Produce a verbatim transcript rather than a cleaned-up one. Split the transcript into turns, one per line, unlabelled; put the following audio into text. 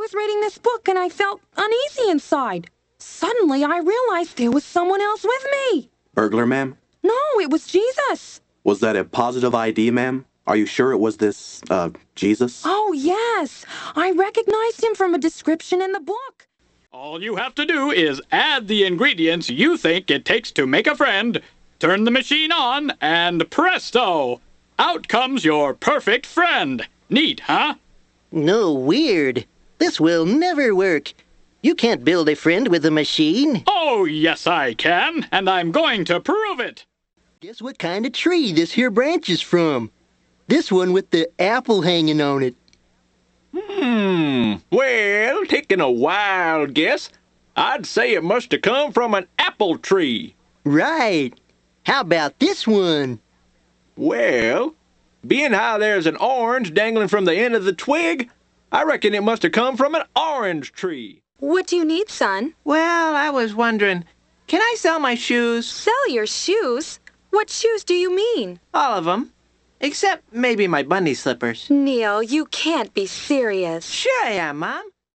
was reading this book and I felt uneasy inside. Suddenly, I realized there was someone else with me.
Burglar, ma'am?
No, it was Jesus.
Was that a positive I D, ma'am? Are you sure it was this, uh, Jesus?
Oh, yes. I recognized him from a description in the book.
All you have to do is add the ingredients you think it takes to make a friend, turn the machine on, and presto! Out comes your perfect friend. Neat, huh?
No, weird. This will never work. You can't build a friend with a machine.
Oh, yes, I can, and I'm going to prove it.
Guess what kind of tree this here branch is from? This one with the apple hanging on it.
Hmm. Well, taking a wild guess, I'd say it must have come from an apple tree.
Right. How about this one?
Well, being how there's an orange dangling from the end of the twig, I reckon it must have come from an orange tree.
What do you need, son?
Well, I was wondering, can I sell my shoes?
Sell your shoes? What shoes do you mean?
All of them. Except maybe my bunny slippers.
Neil, you can't be serious.
Sure I am, Mom.